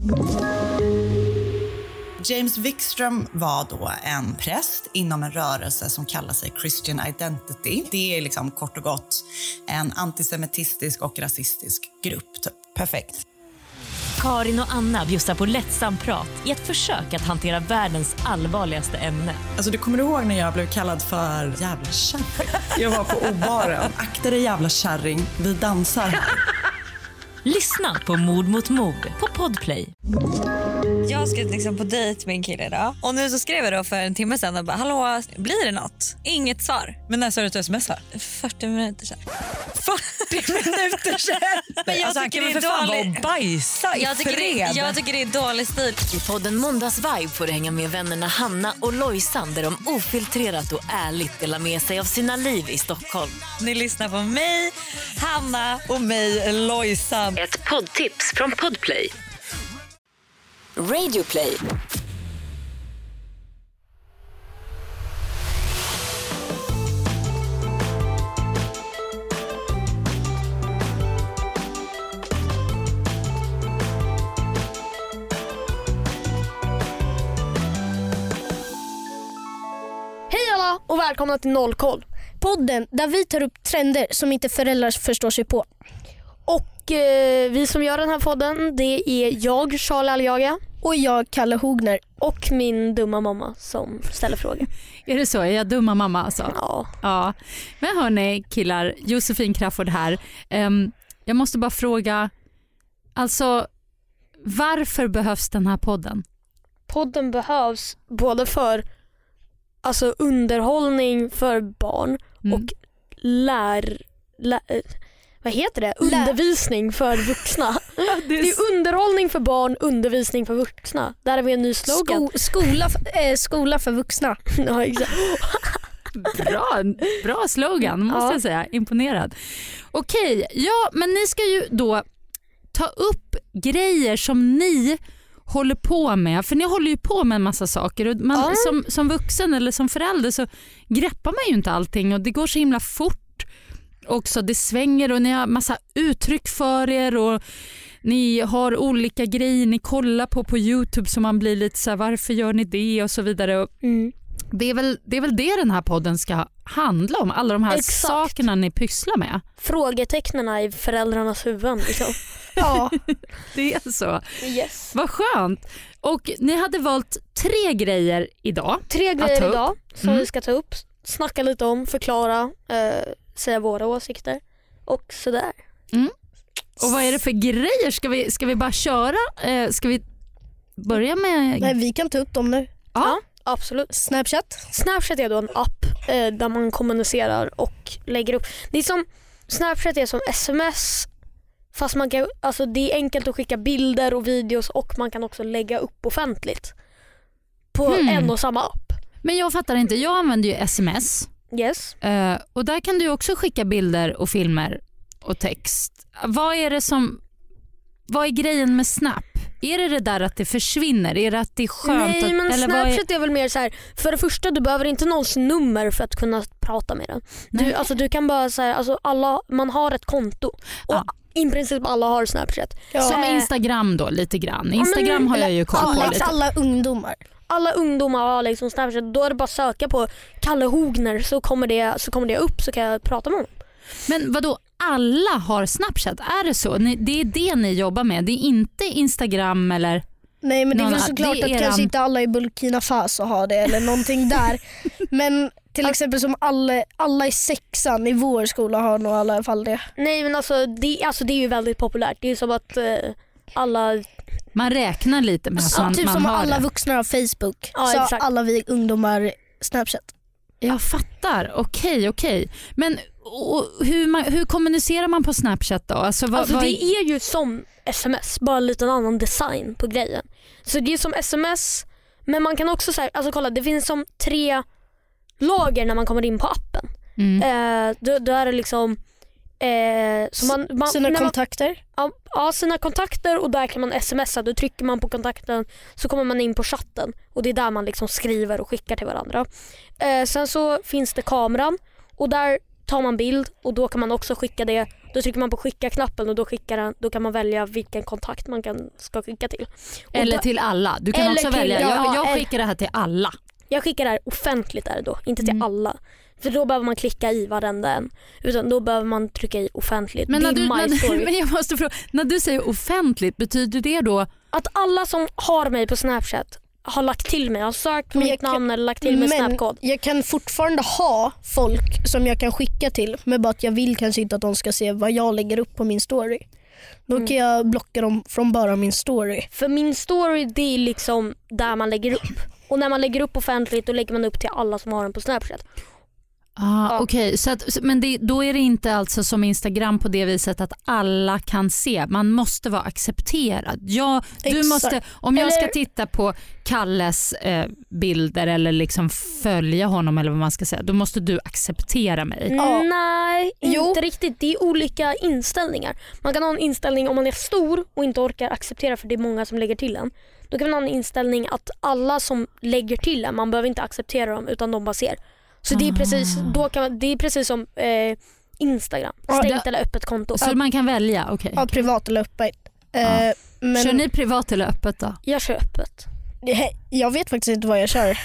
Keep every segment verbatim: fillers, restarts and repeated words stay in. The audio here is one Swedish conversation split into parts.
James Wikström var då en präst inom en rörelse som kallar sig Christian Identity. Det är liksom kort och gott en antisemitistisk och rasistisk grupp. Typ. Perfekt. Karin och Anna bjussar på lättsam prat i ett försök att hantera världens allvarligaste ämne. Alltså du kommer ihåg när jag blev kallad för jävla kärring? Jag var på O-baren. Akta dig jävla kärring, vi dansar här. Lyssna på Mord mot mord på Podplay. Jag ska liksom på dejt med en kille idag. Och nu så skrev jag då för en timme sedan och bara, hallå, blir det något? Inget svar. Men när sa du att du smsar? fyrtio minuter sedan. fyrtio minuter sedan? Men jag alltså, tycker han kan det är väl för fan dålig... vara och bajsa i jag tycker, fred. det, jag tycker det är dålig stil. I podden Måndagsvibe får du hänga med vännerna Hanna och Lojsan där de ofiltrerat och ärligt delar med sig av sina liv i Stockholm. Ni lyssnar på mig, Hanna och mig, Lojsan. Ett poddtips från Podplay. Radio Play. Hej alla och välkomna till Nollkoll. Podden där vi tar upp trender som inte föräldrar förstår sig på. Och eh, vi som gör den här podden, det är jag, Charlie Aljaga. Och jag, Kalle Hogner. Och min dumma mamma som ställer frågor. Är det så? Är jag dumma mamma alltså? Ja. Ja. Men hörni killar, Josefin Crafoord här. Um, jag måste bara fråga, alltså varför behövs den här podden? Podden behövs både för alltså underhållning för barn mm. och lär... lär vad heter det? Undervisning för vuxna. Det är underhållning för barn, undervisning för vuxna. Där har vi en ny slogan. Sko- skola, äh, skola för vuxna. Ja, exakt. Bra, bra slogan måste ja. jag säga. Imponerad. Okej, ja men ni ska ju då ta upp grejer som ni håller på med. För ni håller ju på med en massa saker. Och man, ja. som, som vuxen eller som förälder så greppar man ju inte allting och det går så himla fort. Också det svänger och ni har massa uttryck för er och ni har olika grejer ni kollar på på YouTube som man blir lite så här, varför gör ni det och så vidare. Mm. Det är väl det är väl det den här podden ska handla om, alla de här Exakt. sakerna ni pysslar med. Frågetecknarna i föräldrarnas huvuden liksom. Ja, det är så. Yes. Vad skönt. Och ni hade valt tre grejer idag. Tre grejer idag som mm. vi ska ta upp, snacka lite om, förklara, eh, säga våra åsikter och sådär. Mm. Och vad är det för grejer? Ska vi, ska vi bara köra? Eh, ska vi börja med... Nej, vi kan ta upp dem nu. Ja, ja absolut. Snapchat. Snapchat är då en app eh, där man kommunicerar och lägger upp. Det är som, Snapchat är som sms fast man kan, alltså det är enkelt att skicka bilder och videos och man kan också lägga upp offentligt på hmm. en och samma app. Men jag fattar inte, jag använder ju sms. Yes. Uh, och där kan du också skicka bilder och filmer och text. Vad är det som vad är grejen med Snap? Är det det där att det försvinner? Är det att det är skönt? Nej, att, men eller Snapchat är... är väl mer så här, för det första du behöver inte någons nummer för att kunna prata med den. Du, alltså, du kan bara så här, alltså, alla, man har ett konto och ah. i princip alla har Snapchat. Ja. Som Instagram då lite grann. Instagram ja, men, har jag ju koll alla, på lite. Alla ungdomar. Alla ungdomar har liksom Snapchat. Då är det bara att söka på Kalle Hogner så kommer det, så kommer det upp så kan jag prata med honom. Men vadå, alla har Snapchat? Är det så? Ni, det är det ni jobbar med? Det är inte Instagram eller... Nej, men det är väl såklart är att eran... kanske inte alla i Burkina Faso har det eller någonting där. Men till exempel som alla, alla i sexan i vår skola har nog i alla fall det. Nej, men alltså det, alltså det är ju väldigt populärt. Det är som att eh, alla... Man räknar lite med så, man, typ man som har alla det. Vuxna har Facebook. Ja, så exakt. Alla vi ungdomar Snapchat. Jag fattar, okej, okej. Men och, hur, man, hur kommunicerar man på Snapchat då? Alltså, vad, alltså vad... det är ju som sms, bara en liten annan design på grejen. Så det är som sms, men man kan också säga, alltså kolla, det finns som tre lager när man kommer in på appen. Mm. Eh, då, då är det liksom eh, så man, man, sina man, kontakter? Ja, ja, sina kontakter och där kan man smsa. Då trycker man på kontakten så kommer man in på chatten och det är där man liksom skriver och skickar till varandra. Eh, sen så finns det kameran och där tar man bild och då kan man också skicka det Då trycker man på skicka-knappen och då, skickar den, då kan man välja vilken kontakt man kan, ska skicka till. Och Eller då, till alla. Du kan också till, välja. Jag, ja, jag eller- skickar det här till alla. Jag skickar det här offentligt är det då, inte till Mm. alla. För då behöver man klicka i varenda en. Utan då behöver man trycka i offentligt. Men, det när är du, my när, story. men jag måste fråga, när du säger offentligt, betyder det då... Att alla som har mig på Snapchat har lagt till mig, har sökt på Men mitt jag kan- namn eller lagt till mig Men snapkod. jag kan fortfarande ha folk som jag kan skicka till, men bara att jag vill kanske inte att de ska se vad jag lägger upp på min story. Då Mm. kan jag blocka dem från bara min story. För min story, det är liksom där man lägger upp. Och när man lägger upp offentligt, då lägger man upp till alla som har den på Snapchat. Ah, Ja. Okej, så att, men det, då är det inte alltså som Instagram på det viset att alla kan se. Man måste vara accepterad. Jag, du Exakt. måste, om jag ska Eller- titta på Kalles eh, bilder eller liksom följa honom eller vad man ska säga, då måste du acceptera mig. Ja. Nej, inte Jo. riktigt. Det är olika inställningar. Man kan ha en inställning om man är stor och inte orkar acceptera för det är många som lägger till en. Då kan man ha en inställning att alla som lägger till en, man behöver inte acceptera dem utan de bara ser. Så det är precis, då kan man, det är precis som eh, Instagram. Ja, Stängt det- eller öppet konto. Så man kan välja, okej. Ja, privat eller öppet. Ja. Eh, men Kör ni privat eller öppet då? Jag kör öppet. jag vet faktiskt inte vad jag kör.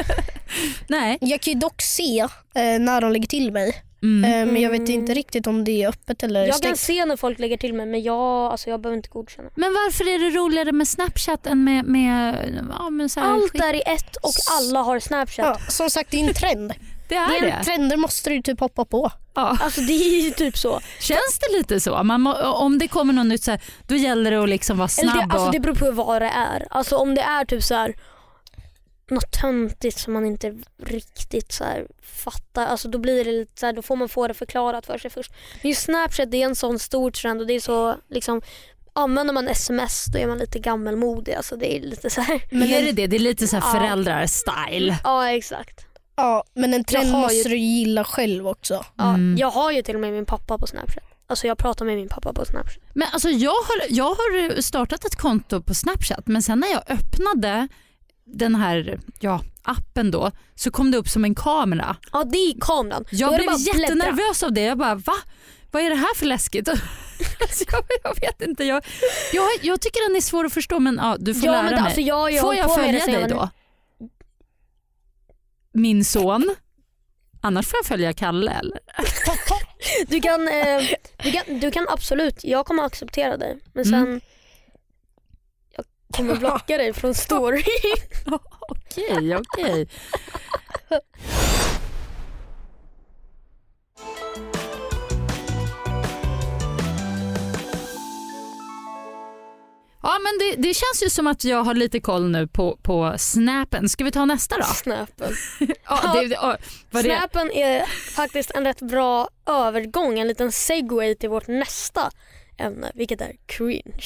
Nej. Jag kan ju dock se eh, när de lägger till mig. Mm. Eh, men jag vet inte riktigt om det är öppet eller Jag kan stängt. se när folk lägger till mig men jag, alltså jag behöver inte godkänna. Men varför är det roligare med Snapchat än med... med, ja, med så här, Allt är i ett och alla har Snapchat. Ja, som sagt, det är en trend. Det är Det är det. en trender måste du typ hoppa på. Ja. Alltså det är ju typ så. Känns det lite så? Man må, om det kommer något nytt så här, då gäller det att liksom vara Eller snabb. det, alltså och, det beror på vad det är. Alltså om det är typ så här något töntigt som man inte riktigt så här fattar, alltså då blir det lite så här, då får man få det förklarat för sig först. Men just Snapchat, det är en sån stor trend och det är så liksom, använder man sms då är man lite gammelmodig, alltså det är lite så här. men är det det? Det är lite så här Ja. föräldrar-style. Ja exakt. Ja, men en trend Jag har måste ju- du gilla själv också. Ja, Mm. jag har ju till och med min pappa på Snapchat. Alltså jag pratar med min pappa på Snapchat. Men alltså jag har, jag har startat ett konto på Snapchat, men sen när jag öppnade den här ja, appen då så kom det upp som en kamera. Ja det är kameran. Jag Då är det blev bara att bläddra. jättenervös av det. Jag bara, va? Vad är det här för läskigt? Alltså, jag, jag vet inte. Jag, jag, jag tycker den är svår att förstå, men ja, du får Ja, lära men mig. alltså, jag, jag får håller jag på med följa det sen dig jag var- då? Min son? Annars får jag följa Kalle eller? Du kan, eh, du, kan, du kan absolut, jag kommer acceptera dig. Men sen Mm. jag kommer blocka dig från story. Okej, okej. Ja, men det, det känns ju som att jag har lite koll nu på, på snappen. Ska vi ta nästa då? Snappen. Ja, det, det, ja, vad det, Snappen är faktiskt en rätt bra övergång, en liten segway till vårt nästa ämne, vilket är cringe.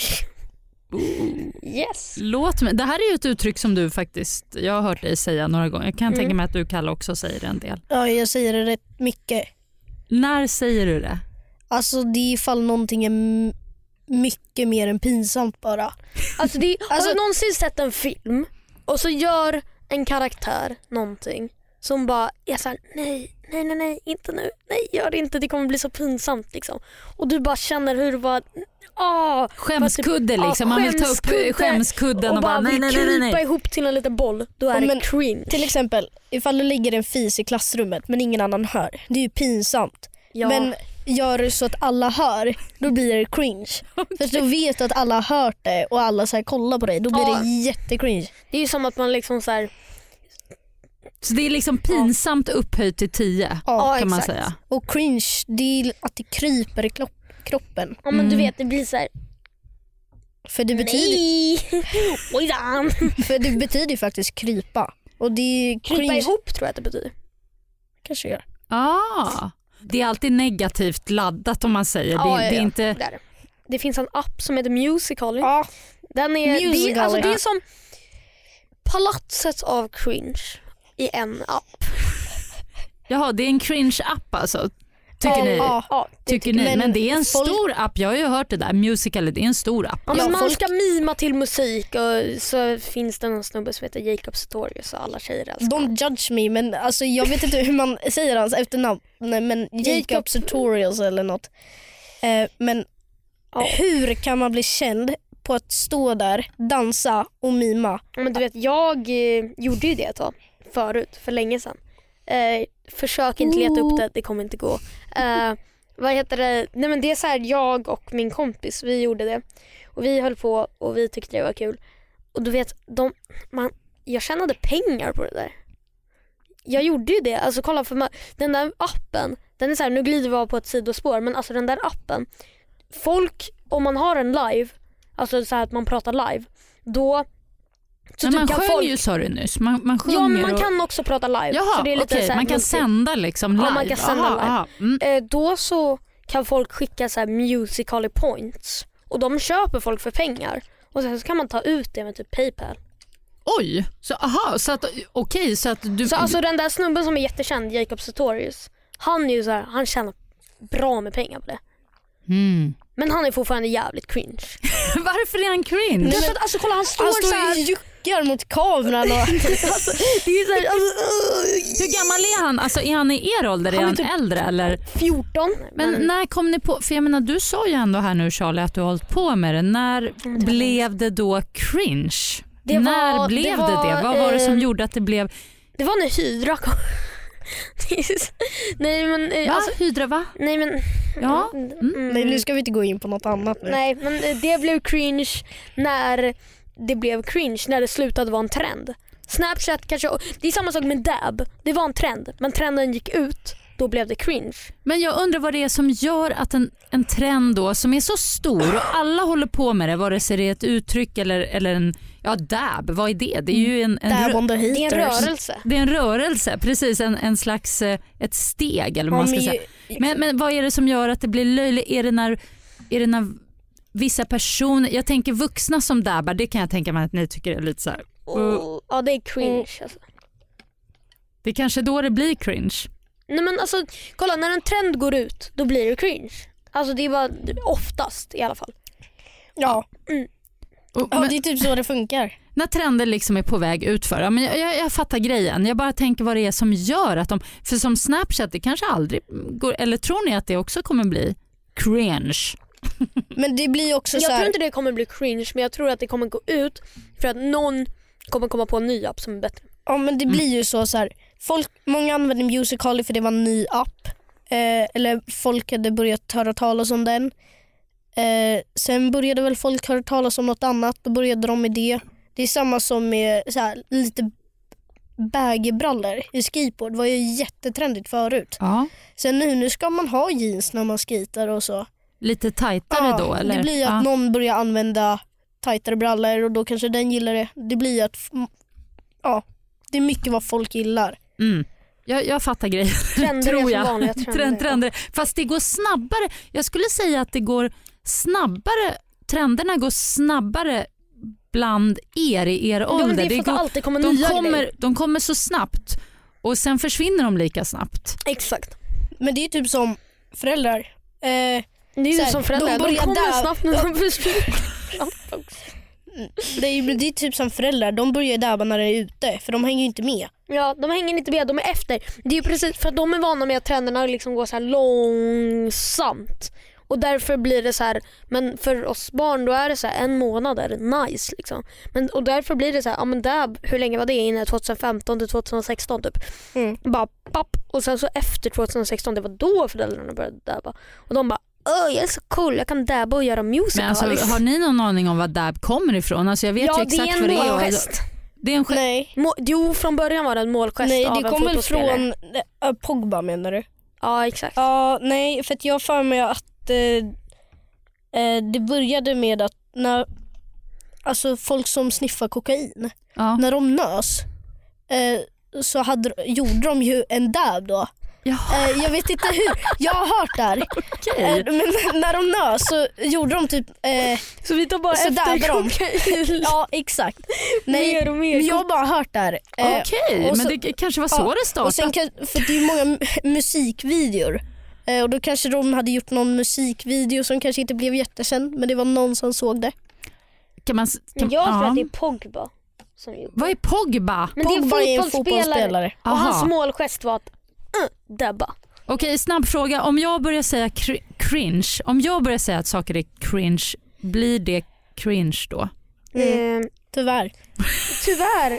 Yes. låt mig. Det här är ju ett uttryck som du faktiskt, jag har hört dig säga några gånger. Jag kan Mm. tänka mig att du, Kalle, också säger det en del. Ja, jag säger det rätt mycket. När säger du det? Alltså det är ifall någonting är m- mycket mer än pinsamt bara. Alltså, det, har Alltså- du någonsin sett en film och så gör en karaktär någonting som bara är såhär, nej, nej, nej, nej, inte nu, nej, gör det inte, det kommer bli så pinsamt liksom. Och du bara känner hur du bara, åh, Skämskudde Ja, liksom. Man vill ta upp skämskudde. skämskudden och, och bara bara nej, vill nej, nej, nej, krypa nej. ihop till en liten boll, då är Ja, det men cringe. Till exempel, ifall du ligger en fis i klassrummet men ingen annan hör. Det är ju pinsamt. Ja. Men gör du så att alla hör, då blir det cringe. För då vet du att alla har hört det och alla så här kollar på dig. Då blir Ja. det jättecringe. Det är ju som att man liksom så här, Så det är liksom pinsamt upphöjt till tio Ja, kan man exakt. säga. Och cringe, det är att det kryper i klopp- kroppen. ja men du Mm. vet, det blir så här, För det betyder, nej, oj dan. för det betyder ju faktiskt krypa. Och det är Krypa cringe. ihop tror jag att det betyder. Kanske gör. Ah, det är alltid negativt laddat om man säger. Ja, det, ja, det är ja. inte... Där. Det finns en app som heter Musical.ly. Ja, Den är, det, är, Musical.ly, alltså, det ja. är som palatset av cringe i en app. Jaha, det är en cringe-app alltså. Tycker Ja, ni? ja. Ja, det Tycker tycker ni? men Men det är en folk- stor app. Jag har ju hört det där. Musical.ly, det är en stor app. Ja, men Ja, man folk- ska mima till musik och så finns det en snubbe som heter Jacob Sartorius och alla tjejer älskar honom. Don't judge me, men alltså, jag vet inte hur man säger hans efternamn. Nej, men Jacob Jacob- Sartorius eller något. Eh, men Ja. hur kan man bli känd på att stå där, dansa och mima? Men du vet, jag eh, gjorde ju det ett tag förut, för länge sedan. Eh, försök inte leta upp det, det kommer inte gå. Eh, vad heter det? Nej, men det är så här, jag och min kompis, vi gjorde det. Och vi höll på och vi tyckte det var kul. Och du vet, de, man, jag tjänade pengar på det där. Jag gjorde ju det. Alltså kolla, för man, den där appen, den är så här, nu glider vi av på ett sidospår, men alltså den där appen, folk, om man har en live, alltså så här att man pratar live, då så Men typ man kan sjöng folk, ju, sa du nyss. Man, man sjunger ja, men man och... kan också prata live. Jaha, så det är lite okej, så här man kan multi- sända liksom live. Ja, man kan sända aha, live. aha. Mm. Eh, då så kan folk skicka så här musical.ly points och de köper folk för pengar och sen så kan man ta ut det med typ PayPal. Oj, så aha, så att okej, så att du... Så alltså den där snubben som är jättekänd, Jacob Sartorius, han är ju så här, han tjänar bra med pengar på det. Mm. Men han är fortfarande jävligt cringe. Varför är han cringe? Nej, men, alltså kolla, han står, Han så står här. och juckar mot kameran. Och... alltså, det är så här, alltså, Hur gammal är han? Alltså är han i er ålder? Är Han är han typ- äldre eller? fjorton. Men när kom ni på, för jag menar du sa ju ändå här nu Charlie att du har hållit på med det. När blev det då cringe? Det var- när blev det det var, det? Vad var det som eh, gjorde att det blev... Det var när Hydra kom. Det är så- nej men eh, Va? alltså, Hydra va? nej men Ja. mm. Nej, nu ska vi inte gå in på något annat nu. Nej, men det blev cringe när det blev cringe när det slutade vara en trend. Snapchat kanske, det är samma sak med dab. Det var en trend, men trenden gick ut, då blev det cringe. Men jag undrar vad det är som gör att en, en trend då som är så stor och alla håller på med det, vare sig det är ett uttryck eller, eller en, ja dab, vad är det? Det är ju en, en, Dab rö- on the Det är en heaters. rörelse. det är en rörelse, precis en, en slags eh, ett steg eller vad Ja, man ska men säga. ju- Men, men vad är det som gör att det blir löjligt? Är det när, är det när vissa personer, jag tänker vuxna som dabbar, det kan jag tänka mig att ni tycker är lite så här. Och, ja, det är cringe alltså. Det är kanske då det blir cringe. Nej men alltså, kolla, när en trend går ut, då blir det cringe. Alltså det är bara oftast i alla fall. Ja. Och, ja, men, det är typ så det funkar. när trender liksom är på väg utför, ja, men jag, jag, jag fattar grejen. Jag bara tänker vad det är som gör att de, för som Snapchat, det kanske aldrig går, eller tror ni att det också kommer bli cringe? Men det blir också Jag så här... tror inte det kommer bli cringe, men jag tror att det kommer gå ut för att någon kommer komma på en ny app som är bättre. Ja, men det blir ju så, så här. Folk, många använder Musical.ly för det var en ny app. Eh, eller folk hade börjat höra talas om den. Eh, sen började väl folk höra talas om något annat. Då började de med det. Det är samma som med så här, lite baggybrallor i skateboard. Det var ju jättetrendigt förut. Ja. Sen nu, nu ska man ha jeans när man skater och så. Lite tajtare Ja, då? Eller? det blir ju att Ja. någon börjar använda tajtare brallor och då kanske den gillar det. Det blir ju att ja, det är mycket vad folk gillar. Mm. Jag, jag fattar grejen. Trender är tror som jag. vanliga trender. Trend, trender. Fast det går snabbare. Jag skulle säga att det går snabbare. Trenderna går snabbare bland er i er Ja, men ålder. det är för att det går, alltid kommer de, nya kommer, grejer. de kommer så snabbt och sen försvinner de lika snabbt. Exakt. Men det är typ som föräldrar. Eh, Det är ju Så här, som föräldrar, de de, börjar kommer där- snabbt när de försvinner. det, är, det är typ som föräldrar. De börjar dabba när de är ute för de hänger ju inte med. Ja, de hänger inte med, de är efter. Det är ju precis för att de är vana med att trenderna liksom går så här långsamt. Och därför blir det så här, men för oss barn då är det så här en månad är det nice liksom. Men och därför blir det så här, ja men dab, hur länge var det inne tjugohundrafemton till tjugohundrasexton typ. Mm. Bara papp och sen så efter tjugohundrasexton det var då föräldrarna började dabba. Och de bara, åh jag är så cool, jag kan dabba och göra musical. Men alltså, har ni någon aning om var dab kommer ifrån? Alltså, jag vet ja, ju det är exakt en vad det är. målgest. Det är en gest. Nej, Må, jo, från början var det en målgest nej av det en kommer väl fotbollsspelare. från äh, Pogba menar du? Ja, exakt. Ja, nej för att jag har för mig att eh, eh, det började med att när alltså folk som sniffar kokain, Ja. när de nös eh, så hade, gjorde de ju en dab då. Ja. Eh, jag vet inte hur, jag har hört där. Eh, men när de nös så gjorde de typ eh, Så vi tar bara så efter dabbar de. kokain. Ja exakt. Nej, Mer och mer. men jag har bara hört där. Eh, Okej, och men så- det kanske var så ja, det startade. och sen kan, för det är ju många mu- musikvideor. Eh, och då kanske de hade gjort någon musikvideo som kanske inte blev jättekänd, men det var någon som såg det. Kan man, kan, Men jag tror ja. att det är Pogba som gjorde. Vad är Pogba? Men det är en Pogba är en fotbollsspelare. fotbollsspelare. Och hans Aha. målgest var att uh, dabba. Okej, snabb fråga. Om jag börjar säga cr- cringe. Om jag börjar säga att saker är cringe, blir det cringe då? Mm. Eh, Tyvärr. tyvärr.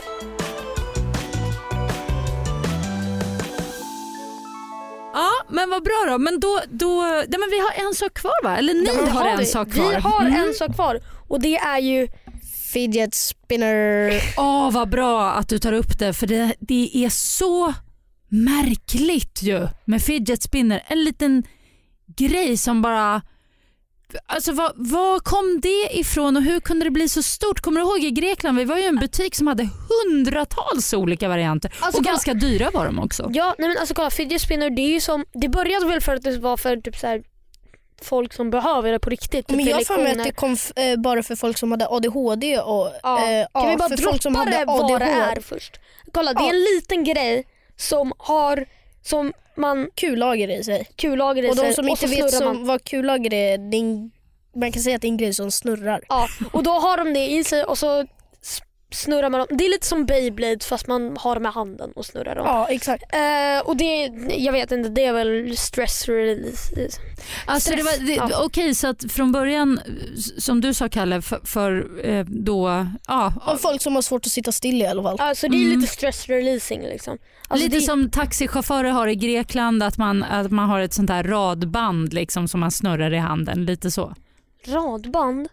Ja, men vad bra då. Men då, då nej, men vi har en sak kvar va? Eller ni Ja, har, har en vi. sak kvar. Vi har Mm. en sak kvar och det är ju Fidget spinner. Åh, vad bra att du tar upp det, för det, det är så märkligt ju med fidget spinner. En liten grej som bara... Alltså vad, vad kom det ifrån och hur kunde det bli så stort? Kommer du ihåg i Grekland? Vi var ju en butik som hade hundratals olika varianter Alltså, och kolla- ganska dyra var de också. Ja, nej men alltså kolla, fidget spinner, det är ju som, det började väl för att det var för typ så här folk som behöver det på riktigt. Typ Men jag för får med att lektioner. det kom f- eh, bara för folk som hade A D H D och Ja. eh, Kan vi bara för folk som droppa hade det vad det A D H är D. först? Kolla, det är Ja. en liten grej som har, som man Kullager i sig. kullager i Och sig de som och så inte vet snurrar som man. vad kullager är, det är en, man kan säga att det är en grej som snurrar. Ja, och då har de det i sig och så s- snurrar man dem. Det är lite som Beyblade fast man har dem med handen och snurrar dem. Ja, exakt. Eh, och det, jag vet inte, det är väl stress release. Alltså det var, det, Ja. Okej, så att från början, s- som du sa Kalle, för, för eh, då... Ja, Och folk som har svårt att sitta still i alla fall. Alltså det är Mm. lite stress releasing liksom. Alltså lite det, som taxichaufförer har i Grekland, att man, att man har ett sånt här radband liksom, som man snurrar i handen, lite så. radband.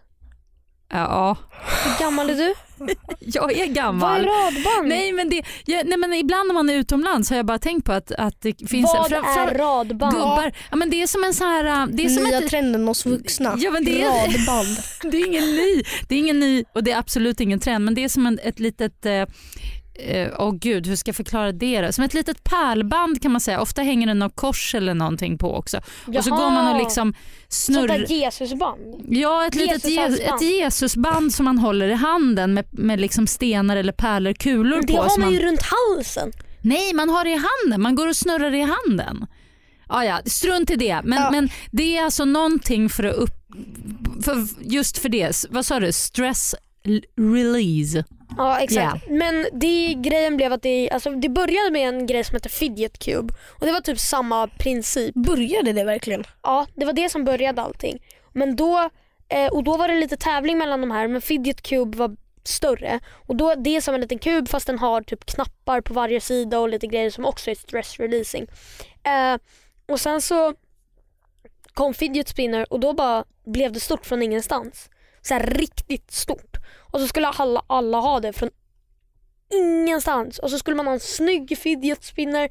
Ja, Hur gammal är du? jag är Vad är gammal. radband? Nej men, det, jag, nej men ibland när man är utomlands har jag bara tänkt på att, att det finns... Vad fram- fram- är radband? Gubbar. Ja, men det är som en så här... äh, Det är som Nya ett, trenden hos vuxna. Ja, men det är- Radband. det är ingen ny, det är ingen ny och det är absolut ingen trend, men det är som en, ett litet... eh, eh, Åh gud, hur ska jag förklara det då? Som ett litet pärlband kan man säga. Ofta hänger det något kors eller någonting på också. Och så Jaha. går man och liksom Sånt snurrar. där Jesusband. Ja, ett litet Je- Jesushalsband. ett Jesusband som man håller i handen med, med liksom stenar eller pärlor, kulor Men det på. har som man ju man, runt halsen. nej, man har det i handen. Man går och snurrar det i handen. Ja, ja, strunt i det. Men, Ja. men det är alltså någonting för att upp... För, just för det. Vad sa du? Stress l- release. Ja exakt. Men det, grejen blev att det, alltså, det började med en grej som heter Fidget Cube. Och det var typ samma princip. Började det verkligen? Ja, det var det som började allting. Men då, eh, och då var det lite tävling mellan de här, men Fidget Cube var större. Och då, det är som en liten kub fast den har typ knappar på varje sida och lite grejer som också är stress releasing. Eh, och sen så kom Fidget Spinner och då bara blev det stort från ingenstans. Så här riktigt stort. Och så skulle alla, alla ha det från ingenstans. Och så skulle man ha en snygg Fidget Spinner.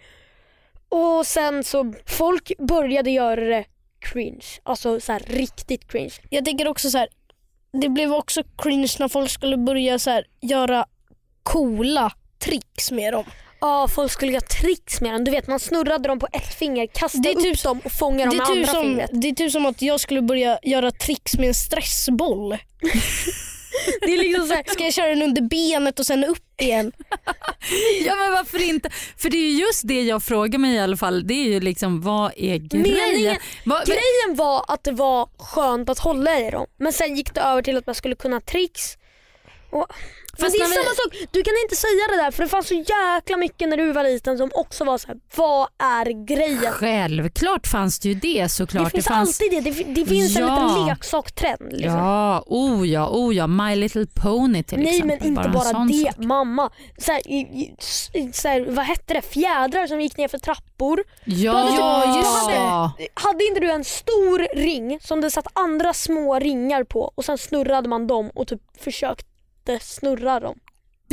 Och sen så folk började göra det cringe. Alltså så här riktigt cringe. Jag tänker också så här, det blev också cringe när folk skulle börja så här, göra coola tricks med dem. Ja, folk skulle göra tricks med dem. Du vet, man snurrade dem på ett finger, kastade Det är typ- upp dem och fångade Det dem med är, typ andra som, fingret. det är typ som att jag skulle börja göra tricks med en stressboll. Det är liksom så här, Ska jag köra den under benet och sen upp igen? Ja, men varför inte? För det är ju just det jag frågar mig i alla fall. Det är ju liksom, vad är grejen? Meningen- Vad, grejen var att det var skönt att hålla i dem. Men sen gick det över till att man skulle kunna tricks. Och, men Fast det är när vi- samma sak, du kan inte säga det där för det fanns så jäkla mycket när du var liten som också var så här: vad är grejen? Självklart fanns det ju det såklart. Det finns fanns... alltid det, det, det finns en Ja. liten leksaktrend liksom. Ja, oh ja, oh ja, My Little Pony till Nej exempel. men inte en bara sån det, sak. mamma. Så här, i, i, s- så här, vad hette det? Fjädrar som gick ner för trappor. Ja, hade typ- ja, du just hade- det. Hade inte du en stor ring som det satt andra små ringar på och sen snurrade man dem och typ försökte snurra dem?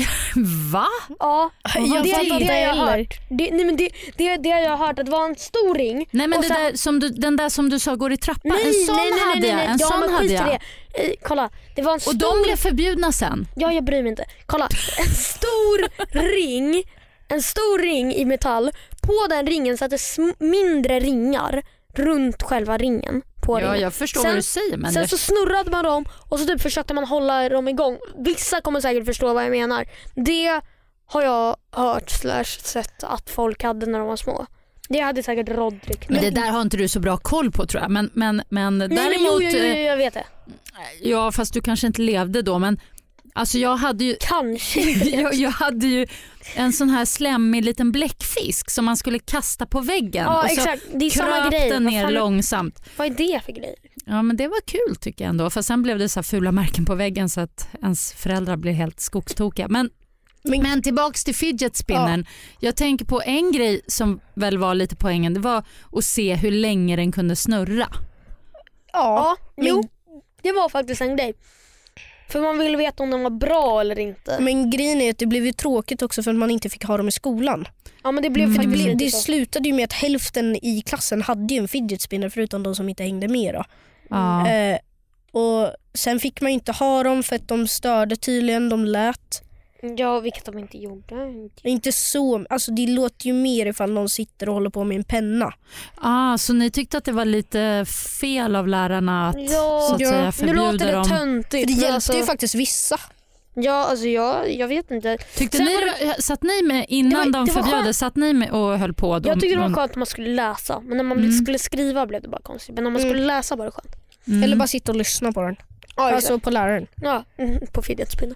Va? Ja, Jag det, fattar det, inte det har jag heller. hört. Det, nej, men det, det, det har jag hört att det var en stor ring. Nej men och det sen- där, som du, den där som du sa går i trappan, Nej, en sån nej, nej, hade nej, jag. nej. En ja, sån men hade skit i jag. det. Eh, kolla, det var en stor... Och de blev förbjudna sen. Ja, jag bryr mig inte. Kolla, en stor ring, en stor ring i metall. På den ringen satt det sm- mindre ringar runt själva ringen. På Ja, ringen. jag förstår Sen- vad du säger. Men Sen det... så snurrade man dem och så typ försökte man hålla dem igång. Vissa kommer säkert förstå vad jag menar. Det har jag hört slash sett att folk hade när de var små. Det hade säkert Rodrik. Men det där har inte du så bra koll på tror jag. Men, men, men Nej, däremot... men jo, jo, jo, eh, jag vet det. Ja, fast du kanske inte levde då. Men Alltså jag hade ju Kanske jag, jag hade ju en sån här slemmig liten bläckfisk som man skulle kasta på väggen. Ja, och så exakt. Det är samma kröp grej. den Vad ner fan- långsamt. Vad är det för grejer? Ja, men det var kul tycker jag ändå. För sen blev det så här fula märken på väggen så att ens föräldrar blev helt skogstokiga. Men, men, men tillbaks till fidget spinnern. Ja. Jag tänker på en grej som väl var lite poängen. Det var att se hur länge den kunde snurra. Ja, men, jo. Det var faktiskt en grej. För man ville veta om den var bra eller inte. Men grejen är att det blev ju tråkigt också för att man inte fick ha dem i skolan. Ja, men det blev Mm. För det, faktiskt blev, lite det så. slutade ju med att hälften i klassen hade ju en fidget spinner förutom de som inte hängde med då. Ja. Eh, och sen fick man ju inte ha dem för att de störde tydligen, de lät. Ja, vilket de inte gjorde. Inte så, alltså det låter ju mer ifall någon sitter och håller på med en penna. Ah, så ni tyckte att det var lite fel av lärarna att, Ja, så att ja. säga, Nu förbjuda låter det dem? För töntigt. det men hjälpte alltså, ju faktiskt vissa. Ja, alltså jag, jag vet inte. Tyckte Sen ni, var det... satt ni med innan Det var- de det var förbjöd det? skönt. Satt ni med och höll på? De, Jag tyckte det var de- skönt att man skulle läsa. Men när man Mm. skulle skriva blev det bara konstigt. Men när man Mm. skulle läsa var det skönt. Mm. Eller bara sitta och lyssna på den. Ja, Alltså på läraren ja mm, på fidget spinner.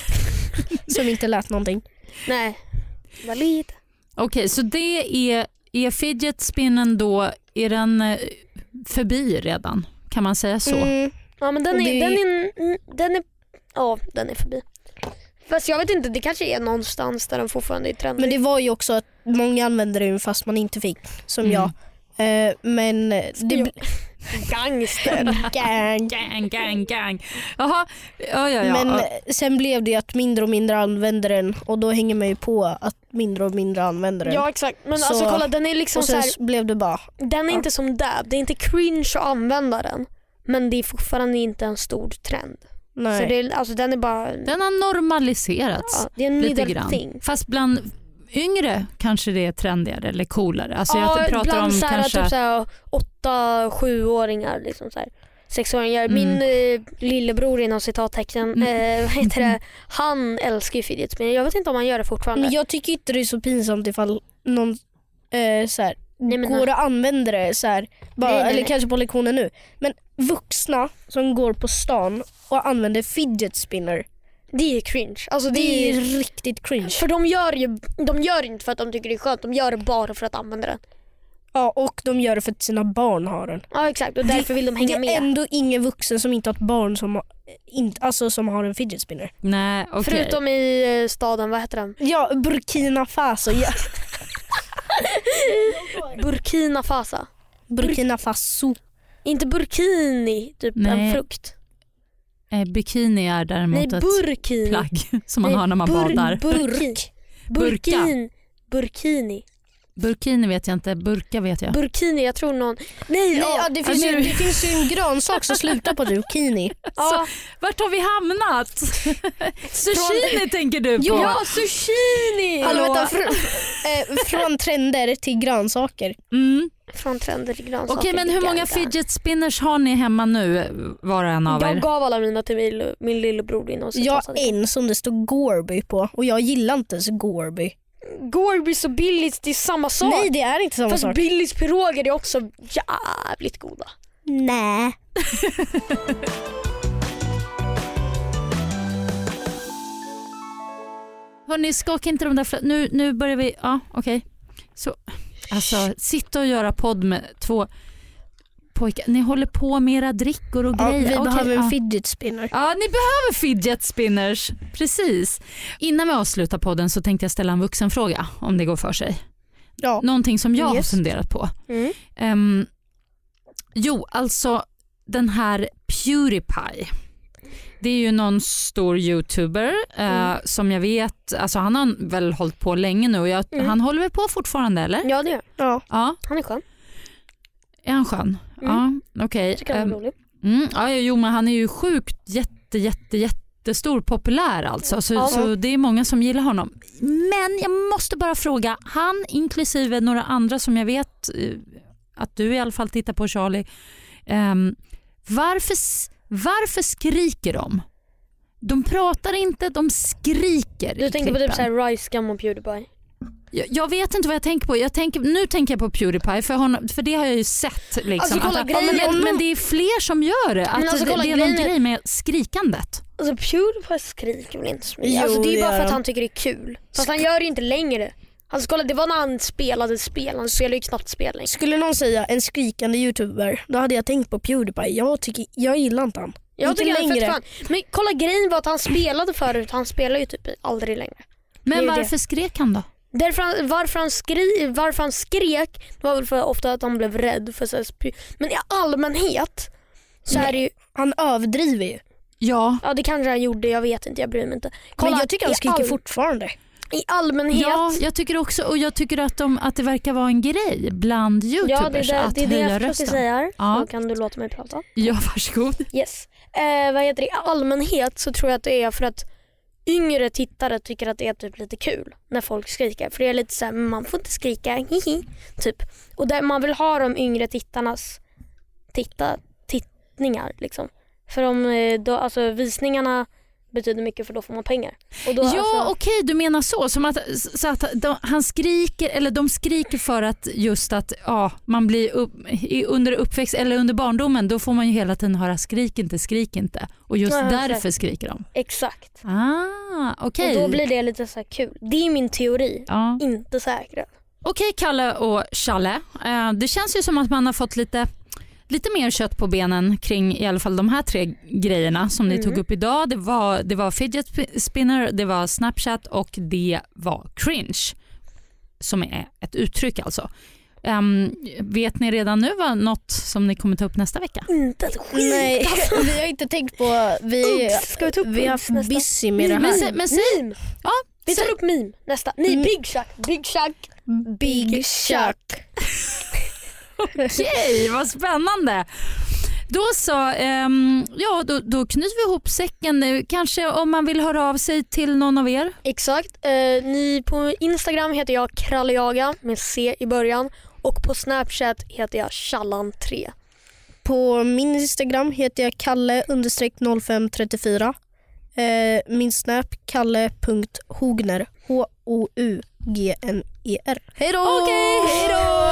som inte lät någonting. Nej, det var lite. Okej, så det är, är fidget spinnen då, är den eh, förbi redan? Kan man säga så? Mm. Ja, men den Och är, det- den är, mm, den är, ja, den är förbi. Fast jag vet inte, det kanske är någonstans där den fortfarande är trendig. Men det var ju också att många använde den fast man inte fick, som Mm. jag. Eh, men det bl- Gangster. gang. Gang, gang, gang. Jaha, ja, ja, ja. Men ja. eh, sen blev det ju att mindre och mindre använder den och då hänger man ju på att mindre och mindre använder den. Ja, exakt. Men Så- alltså kolla, den är liksom och så sen här, blev det bara den är ja. inte som dab. Det är inte cringe att använda den. Men det är fortfarande inte en stor trend. nej. Så det är, alltså den är bara, Den har normaliserats ja, det är en lite middle grann. thing. Fast bland yngre kanske det är trendigare eller coolare. Alltså Ja, jag pratar ibland om så här, kanske... typ så här, åtta, sjuåringar, liksom så här, sexåringar. Mm. Min eh, lillebror inom citattecken, Mm. eh, vad heter det? Han älskar ju fidget spinner. Jag vet inte om han gör det fortfarande. Men jag tycker inte det är så pinsamt ifall någon eh, så här, Nej, men går och använder det så här, bara, Nej, nej, eller nej. kanske på lektionen nu. Men vuxna som går på stan och använder fidget spinner, det är cringe. Alltså det, det är, är riktigt cringe. för de gör ju de gör inte för att de tycker det är skönt. De gör det bara för att använda den. Ja, och de gör det för att sina barn har den. Ja, exakt. Och därför vill de Det hänga är med. ändå ingen vuxen som inte har ett barn som har, inte, alltså, som har en fidget spinner. Nej, okej. Förutom i eh, staden, vad heter den? Ja, Burkina Faso. Ja. Burkina Faso. Burkina Faso. Inte burkini, typ Nej. en frukt. Eh, bikini är Nej, däremot ett burkini. plagg som man Nej, har när man bur- badar. Burk. Burka. Burkin. Burkini. Burkini vet jag inte, burka vet jag. Burkini, jag tror någon... Nej, Nej, ja, ja, det, finns ju, det finns ju en grönsak som slutar på zucchini. ja. Vart har vi hamnat? Sushini tänker du på? ja, zucchini! Hallå, Hallå. vänta, fr, eh, från trender till grönsaker. Mm. Från trender till grönsaker. Okej, men hur många Gaga. fidget spinners har ni hemma nu, var och en av er? Jag gav alla mina till min, min lillebror inom Jag har en som det står Gorby på och jag gillar inte ens Gorby. Gorbis och Billys, det är samma sak. Nej, det är inte samma Fast sak. Billys piroger är också jävligt goda. Nej. Hörrni, skaka inte de där flö- nu, nu börjar vi, ja okej. Så, alltså sitta och göra podd med två pojkar. Ni håller på med era drickor och Ja, grejer. vi Okej, behöver en ja. fidget spinner. Ja, ni behöver fidget spinners. Precis. Innan vi avslutar podden så tänkte jag ställa en vuxenfråga om det går för sig. Ja. Någonting som jag Yes. har funderat på. Mm. Ehm, jo, alltså den här PewDiePie. Det är ju någon stor youtuber eh, Mm. som jag vet, alltså han har väl hållit på länge nu och jag, Mm. han håller väl på fortfarande eller? Ja, det gör Ja. Ja, han. är skön. är han skön? Mm. Ja, okej. Tycker han är Ehm, rolig. Mm, ja, jo, men han är ju sjukt jätte, jätte, jättestor populär alltså. Så, Ja. så det är många som gillar honom. Men jag måste bara fråga, han inklusive några andra som jag vet eh, att du i alla fall tittar på, Charlie. ehm, varför, s- varför skriker de? De pratar inte, de skriker Du i tänker på klippen. typ så här Rice Gum och Pewdiepie. Jag, jag vet inte vad jag tänker på. Jag tänker, nu tänker jag på PewDiePie för, honom, för det har jag ju sett. Liksom, Alltså, kolla, att, grejen men, är- men det är fler som gör det. Att Men alltså, det, kolla, det är någon grejen är- grej med skrikandet. Alltså PewDiePie skriker väl inte så mycket. Jo, Alltså, det är ju det bara för gör att han. han tycker det är kul. Fast han gör det ju inte längre. Alltså kolla, det var när han spelade spel. Han spelar ju knappt spel längre. Skulle någon säga en skrikande youtuber, då hade jag tänkt på PewDiePie. Jag, tycker, jag gillar inte han. Jag inte tycker han är längre. fett fan. Men kolla, grejen var att han spelade förut. Han spelar ju typ aldrig längre. Det är Men ju varför det. skrek han då? Därför han, varför, han skri, varför han skrek var väl för ofta att han blev rädd för så här, sp- men i allmänhet så är det ju, Han överdriver ju. Ja, ja det kanske han gjorde, jag vet inte, jag bryr mig inte. Kolla, Men jag tycker han i skriker all- fortfarande. I allmänhet. ja, jag tycker också, och jag tycker att, de, att det verkar vara en grej bland youtubers Ja, det är det, att det, är det höja jag försöker rösten. säga här. Ja. Då kan du låta mig prata. Ja, varsågod. Yes. Eh, vad heter det? I allmänhet så tror jag att det är för att yngre tittare tycker att det är typ lite kul när folk skriker. För det är lite så här, man får inte skrika, hihi, typ. Och där man vill ha de yngre tittarnas titta, tittningar liksom. För de, eh, då, alltså visningarna betyder mycket, för då får man pengar. Och då, Ja, alltså, okej, du menar så. Som att, så att de, han skriker, eller de skriker för att just att ja, man blir upp, i, under uppväxt eller under barndomen, då får man ju hela tiden höra skrik inte, skrik inte. Och just Ja, därför exakt. skriker de. exakt. Ah, okej. Och då blir det lite så här kul. Det är min teori, Ja. inte säker. Okej, Kalle och Challe. Eh, det känns ju som att man har fått lite, lite mer kött på benen kring i alla fall de här tre grejerna som ni Mm. tog upp idag. Det var, det var fidget spinner, det var Snapchat och det var cringe. Som är ett uttryck alltså. Um, vet ni redan nu vad något som ni kommer ta upp nästa vecka? Inte ett skit. Nej, vi har inte tänkt på... Vi, Ups, ska vi ta upp vi har Ups haft nästa? busy med det Men, här. sä, men säg, Meme. ja, Vi tar säg- upp meme nästa. Nej, Mm. Big Shack. Big Shack. Big Chuck. Okej, vad spännande. Då så, ehm, ja då, då knyter vi ihop säcken nu. Kanske om man vill höra av sig till någon av er. Exakt. Eh, ni på Instagram heter jag Krallejaga med C i början. Och på Snapchat heter jag Challan tre. På min Instagram heter jag kalle noll fem tre fyra. Eh, min snap kalle.hogner. H O U G N E R. Hej då! Okej, hej då!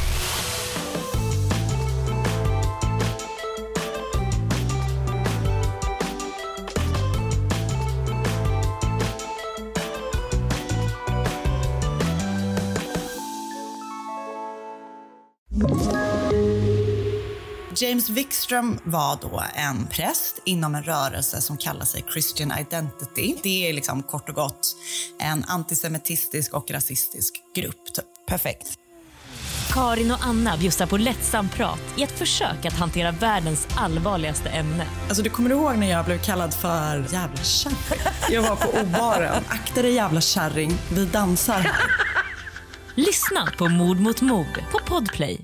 James Wikström var då en präst inom en rörelse som kallar sig Christian Identity. Det är liksom kort och gott en antisemitistisk och rasistisk grupp. Typ. Perfekt. Karin och Anna bjussar på lättsam prat i ett försök att hantera världens allvarligaste ämne. Alltså du kommer ihåg när jag blev kallad för jävla kärring? Jag var på O-baren. Akta dig jävla kärring, vi dansar här. Lyssna på Mord mot mord på Podplay.